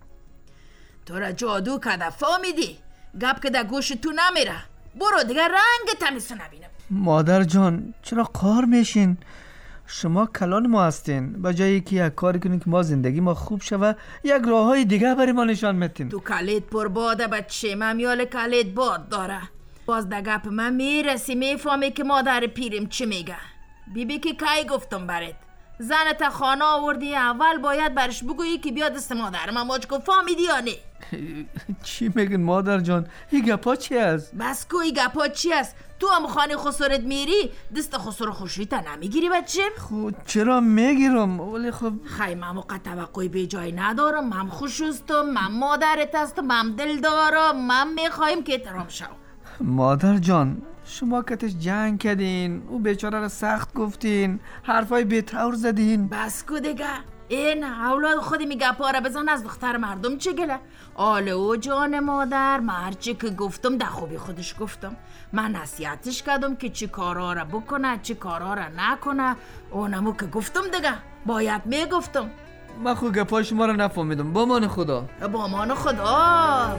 تو را جادو کده فهمیدی؟ گپ که در گوش تو نمیره. برو دیگه رنگ تمیسو نبینم.
مادر جان، چرا قهر میشین؟ شما کلان ما هستین. با جایی که یک کاری کنین که ما زندگی ما خوب شوه، یک راه های دیگه برای ما نشان میتین.
تو کلید پر باده بچه، من میال کلید باد داره. باز در گپ من میرسی میفهمی که مادر پیرم چی میگه. بی بی که کی گفتم برات، زنت خانه آوردی، اول باید برش بگویی که بیاد دست مادر من ماچ کو. فهمیدی یا نه؟
چی میگن مادر جان؟ این گپا چی است؟
بس کو این گپا چی است؟ تو هم خانه خسرت میری دست خسر خوشیت نمیگیری بچه؟
خب چرا میگیرم؟ ولی خب
خیلی من موقع توقعی به جای ندارم. من خوش هستم، من مادرت هستم، من دل دارم، من میخوایم که احترام شو.
مادر جان، شما کتش جنگ کردین، او بیچاره را سخت گفتین، حرفای بی‌طور زدین.
بس کو دیگه، این اولاد خودی میگه پاره بزن از دختر مردم چه گله. آله او جان مادر، من هرچی که گفتم در خوبی خودش گفتم. من نصیحتش کردم که چی کارا را بکنه چی کارا را نکنه. اونمو که گفتم دیگه باید میگفتم.
من خود گپای شما را نفهمیدم. با مان خدا.
با مان خدا.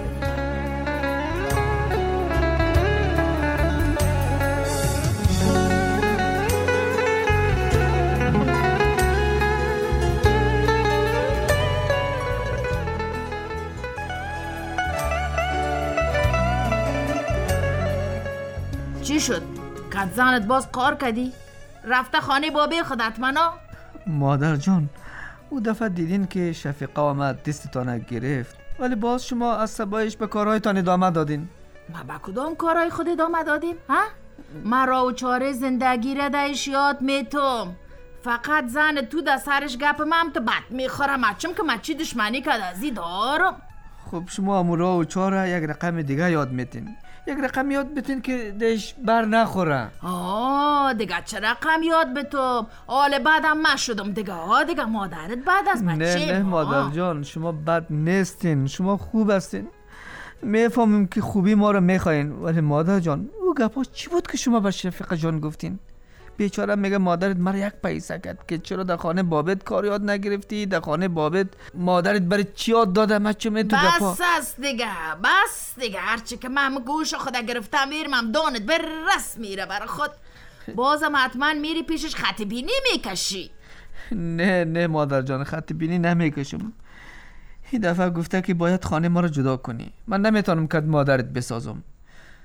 چی شد؟ کت زنت باز قار کردی؟ رفته خانه بابی خودت منا؟
مادر جان، او دفعه دیدین که شفیقه آمد دستتانه گرفت، ولی باز شما از سبایش به کارهایتان ادامه دادین.
ما به کدام کارهای خود ادامه دادیم؟ ها؟ مرا و چاره زندگی را دایش یاد میتم. فقط زن تو در سرش گپ من تو بد میخورم، چون که من چی دشمنی کد ازی دارم.
خب شما امورا و چاره یک رقم دیگه یاد میتین. یک رقم یاد بتین که دش بر نخوره.
آه دیگه چه رقم یاد بتم؟ آله بعدم من شدم دیگه. آه دیگه مادرت بعد از بچه.
نه نه مادر جان، شما بد نیستین، شما خوب هستین. میفهمیم که خوبی ما رو میخواین، ولی مادر جان او گپا چی بود که شما به شفیقه جان گفتین؟ بیچاره میگه مادرت مرا یک پیسه کرد که چرا در خانه بابت کار یاد نگرفتی؟ در خانه بابت مادرت برای چی یاد داده؟ من چه می تو گپا؟
بس است دیگه، بس دیگه. هرچی که من گوش خدا گرفتم میرم دانت بر رس میره برای خود. بازم حتما میری پیشش خط بینی میکشی.
نه نه مادر جان، خط بینی نمیکشم. این دفعه گفته که باید خانه ما رو جدا کنی. من نمیتونم که مادرت بسازم.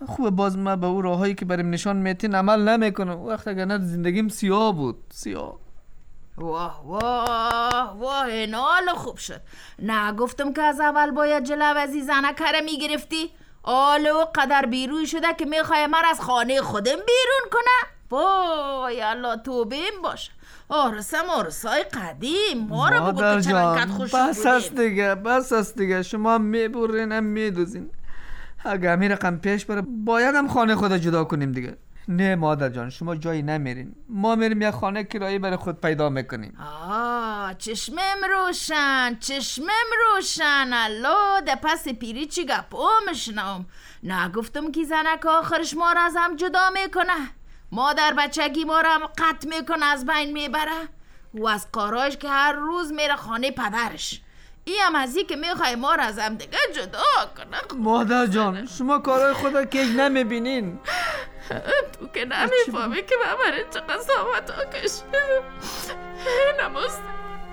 خوب باز ما به اون راهایی که بریم نشان میتین عمل نمیکنم. وقت اگر نه زندگیم سیاه بود، سیاه.
واه واه واه این حال خوب شد. نه گفتم که از اول باید جلوزی زنکره میگرفتی؟ حال و قدر بیروی شده که میخوای من از خانه خودم بیرون کنه؟ وای الله توبیم باشه. آرسم آرسای قدیم ما رو بگو که چرنکت خوش بودیم.
بس است دیگه، بس است دیگه. شما میبورین هم میدوزین. اگه همین رقم پیش بره باید هم خانه خود جدا کنیم دیگه. نه مادر جان، شما جایی نمیرین، ما میریم یک خانه کرایی برای خود پیدا میکنیم.
آه چشمم روشن، چشمم روشن. الله ده پس پیری چی گپو میشنم. نه گفتم که زنک آخرش ما را از هم جدا میکنه، مادر بچگی ما را هم قطع میکنه، از بین میبره و از کاراش که هر روز میره خانه پدرش. ای هم ازی که میخوای ما را از هم دیگه جدا کنه.
مادر جان شما کارهای خدا که نمیبینین.
تو که نمیفهمی که من برای چه قسامت ها کشیدم. نماست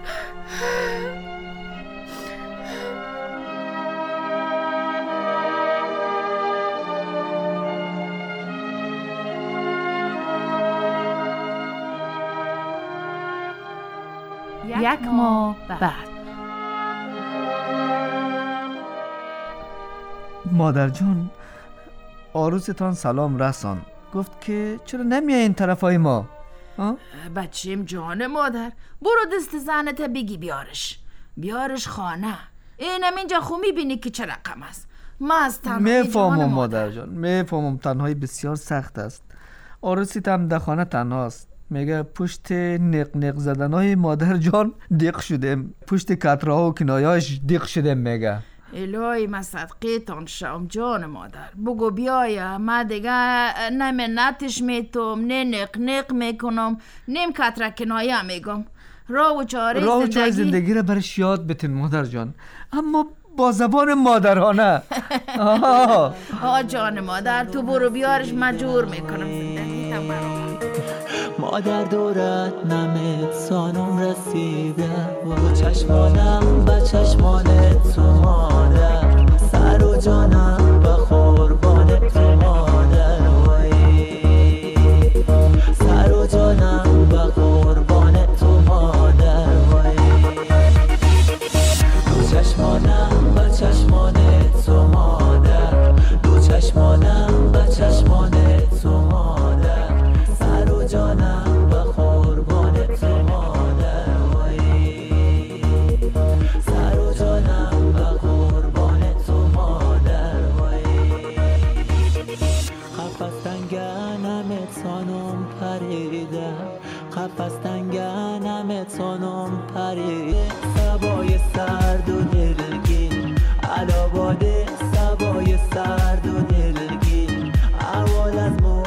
یک ماه بعد.
مادر جان آروستان سلام رسان، گفت که چرا نمیای این طرف های ما؟
بچیم جان مادر، برو دست زنت بگی بیارش، بیارش خانه. اینم اینجا خو میبینی که چه رقم است. ما از تنهایی
میفهمم مادر جان، میفهمم تنهایی بسیار سخت است. آروست هم در خانه تنهاست. میگه پشت نق نق زدن های مادر جان دیق شدیم، پشت کتره ها و کنایاش دیق شدیم. میگه
الهی من صدقه تان شم جان مادر، بگو بیایا، من دیگه نه منتش میتوم، نه نق نق میکنم، نیم کتره کنایه میگم. راه و چاره
راه و
زندگی
چاره زندگی را برش یاد بتین مادر جان، اما با زبان مادرانه. آه
آه جان مادر، تو برو بیارش، مجور میکنم زندگی تا برام.
مادر دورت نمت سانم رسیده و چشمانم به چشمان تو مادر، سر و جانم به قربان تو مادر، وای سر و جانم به قربان تو مادر، وای دو چشمانم به چشمان تو مادر، دو چشمانم به چشمان تو مادر، سر و جانم به قربان تو مادر، وای سر و جانم به قربان تو مادر، وای قفص تنگنم تانم پریده، قفص تنگنم تانم پریده، سبای سرد و دلگیر علاواده، سبای سرد و دلگیر اول از مو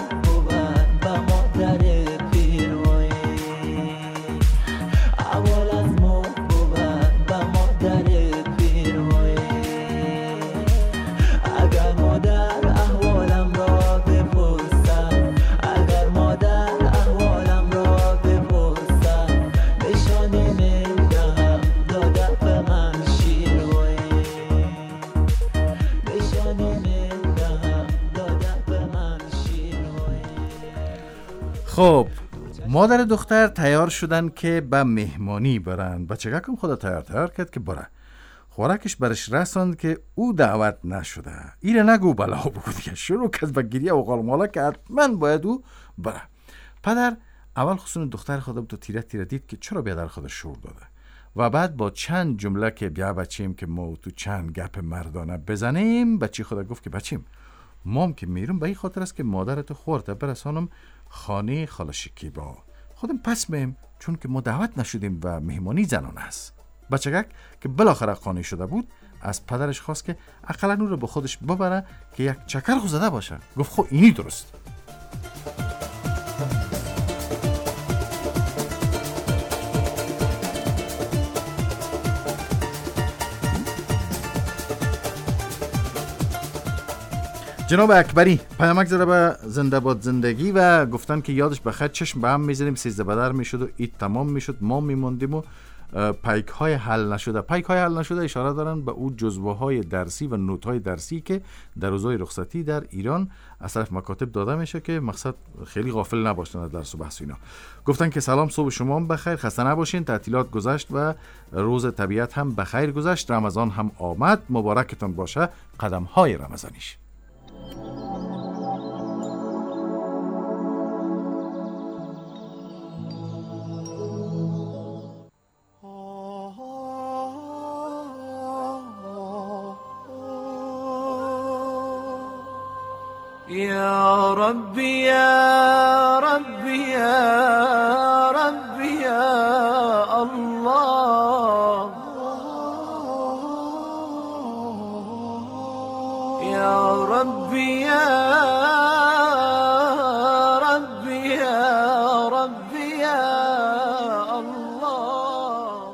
خب مادر دختر تیار شدن که به مهمانی برن. بچگک هم خدا تیار تیار کرد که بره. خوراکش برش رساند که او دعوت نشده. ایره نگو بلا بگو دیگه. شروع کرد به گریه و غالمالا که حتما باید او بره. پدر اول خصوص دختر خودم تو تیره تیره دید که چرا بیادر خودش شور داده و بعد با چند جمله که بیا بچیم که ما تو چند گپ مردانه بزنیم، بچی خدا گفت که بچیم مام که میرم به این خاطر است که مادرتو خورده برسانم خانه خاله شکیبا، خودم پس میم چون که ما دعوت نشدیم و مهمانی زنانه است. بچگک که بالاخره خانه شده بود از پدرش خواست که اقلا اون رو به خودش ببره که یک چکر خو زده باشه. گفت خب اینی درست. جناب اکبری پیامک زده به زنده باد زندگی و گفتن که یادش بخیر چشم به هم میزدیم، سیزده بدر میشد و اید تمام میشد، ما میماندیم و پیک های حل نشده. پیک های حل نشده اشاره دارن به اون جزوه های درسی و نوت های درسی که در روزهای رخصتی در ایران از طرف مکاتب داده میشه که مقصد خیلی غافل نباشن از درس و بحث اینا. گفتن که سلام، صبح شما بخیر، خسته نباشین، تعطیلات گذشت و روز طبیعت هم بخیر گذشت، رمضان هم آمد، مبارکتون باشه قدم های رمضانیش.
يا ربي يا ربي يا ربي يا الله يا ربي يا ربي يا ربي يا الله.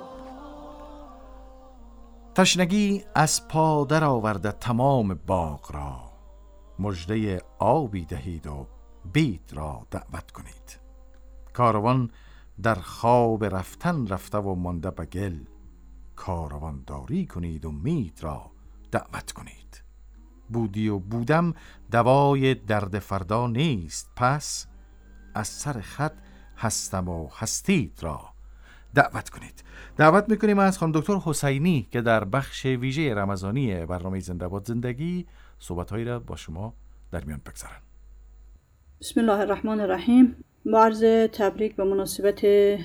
تشنگی از پا در آورده تمام باغ را، مژده آبی دهید و بید را دعوت کنید. کاروان در خواب رفتن رفته و مانده به گل، کاروان داری کنید و امید را دعوت کنید. بودی و بودم دوای درد فردا نیست، پس از سر خط هستم و هستید را دعوت کنید. دعوت میکنیم از خانم دکتر حسینی که در بخش ویژه رمضانی برنامه زنده باد زندگی صحبت‌هایی را با شما در میان بگذارن.
بسم الله الرحمن الرحیم. با عرض تبریک به مناسبت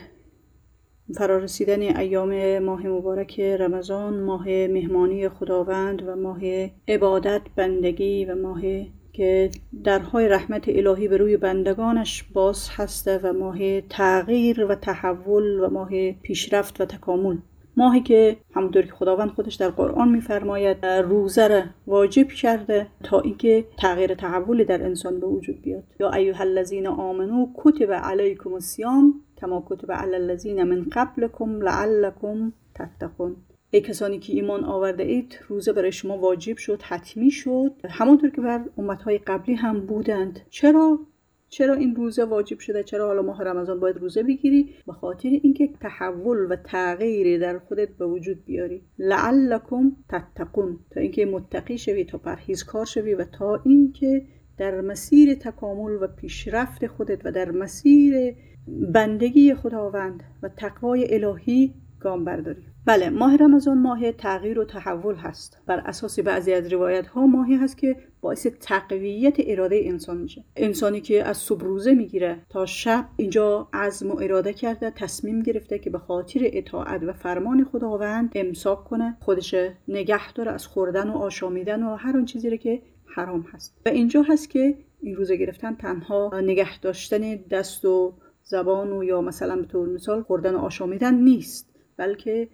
فرارسیدن ایام ماه مبارک رمضان، ماه مهمانی خداوند و ماه عبادت، بندگی و ماه که درهای رحمت الهی به روی بندگانش باز هسته و ماه تغییر و تحول و ماه پیشرفت و تکامل، ماهی که همونطور که خداوند خودش در قرآن می‌فرماید روزه را واجب کرده تا اینکه تغییر تحولی در انسان به وجود بیاد. یا ایها الذین آمنو کتب علیکم الصیام کما کتب علی الذین من قبلکم لعلکم تتقون. ای کسانی که ایمان آورده اید، روزه برای شما واجب شد، حتمی شد، همونطور که بر امتهای قبلی هم بودند. چرا؟ چرا این روزه واجب شده؟ چرا حالا ماه رمضان باید روزه بگیری؟ به خاطر اینکه تحول و تغییری در خودت به وجود بیاری. لعلکم تتقون، تا اینکه متقی شوی، تا پرهیزکار شوی و تا اینکه در مسیر تکامل و پیشرفت خودت و در مسیر بندگی خداوند و تقوای الهی گام برداری. بله، ماه رمضان ماه تغییر و تحول هست. بر اساس بعضی از روایت ها ماهی هست که باعث تقویت اراده انسان میشه. انسانی که از صبح روزه میگیره تا شب اینجا عزم و اراده کرده، تصمیم گرفته که به خاطر اطاعت و فرمان خداوند امساک کنه، خودش نگه داره از خوردن و آشامیدن و هر اون چیزی رو که حرام هست. و اینجا هست که این روزه گرفتن تنها نگه داشتن دست و زبان و یا مثلا به طور مثال خوردن و آشامیدن نیست، بلکه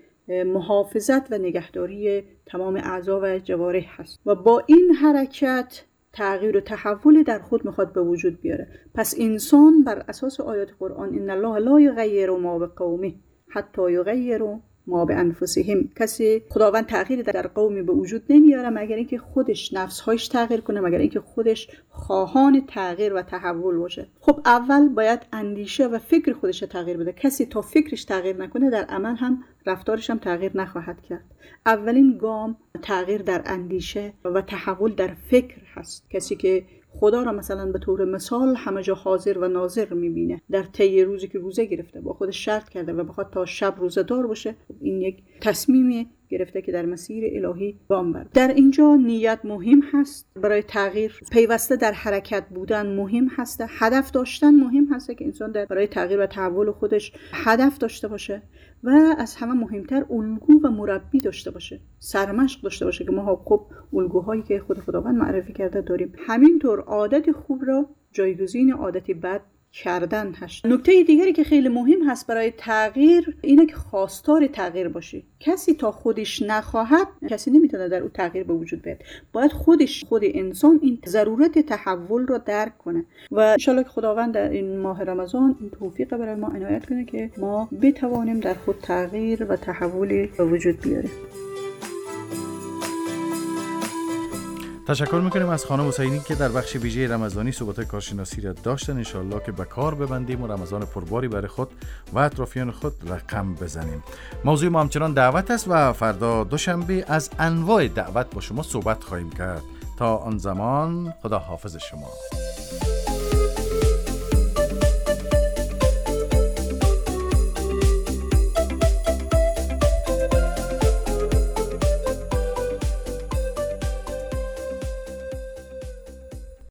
محافظت و نگهداری تمام اعضا و جوارح هست و با این حرکت تغییر و تحول در خود میخواد به وجود بیاره. پس انسان بر اساس آیات قرآن ان الله لا یغیر ما بقومه حتی یغیروا ما به انفسهم، کسی خداوند تغییر در قومی به وجود نمیاره مگر اینکه خودش نفسهایش تغییر کنه، مگر اینکه خودش خواهان تغییر و تحول باشه. خب اول باید اندیشه و فکر خودش تغییر بده. کسی تا فکرش تغییر نکنه در عمل هم رفتارش هم تغییر نخواهد کرد. اولین گام تغییر در اندیشه و تحول در فکر هست. کسی که خدا را مثلا به طور مثال همه جا حاضر و ناظر میبینه، در طی روزی که روزه گرفته با خودش شرط کرده و بخواد تا شب روزه دار باشه، این یک تصمیمی گرفته که در مسیر الهی گام برد. در اینجا نیت مهم هست برای تغییر، پیوسته در حرکت بودن مهم هست، هدف داشتن مهم هست که انسان در برای تغییر و تحول خودش هدف داشته باشه و از همه مهمتر الگو و مربی داشته باشه، سرمشق داشته باشه که ما خب الگوهایی که خود خداوند معرفی کرده داریم. همینطور عادت خوب را جایگزین عادت بد کردن هست. نکته دیگری که خیلی مهم هست برای تغییر اینه که خواستار تغییر باشی. کسی تا خودش نخواهد کسی نمیتونه در اون تغییر به وجود بیاد. باید خودش خود انسان این ضرورت تحول رو درک کنه و ان شاءالله که خداوند در این ماه رمضان این توفیق برای ما عنایت کنه که ما بتوانیم در خود تغییر و تحولی به وجود بیاریم.
تشکر میکنیم از خانم حسینی که در بخش ویژه رمضانی صحبت کارشناسی را داشتن. انشالله که به کار ببندیم و رمضان پرباری برای خود و اطرافیان خود رقم بزنیم. موضوع ما همچنان دعوت است و فردا دوشنبه از انواع دعوت با شما صحبت خواهیم کرد. تا آن زمان خدا حافظ شما.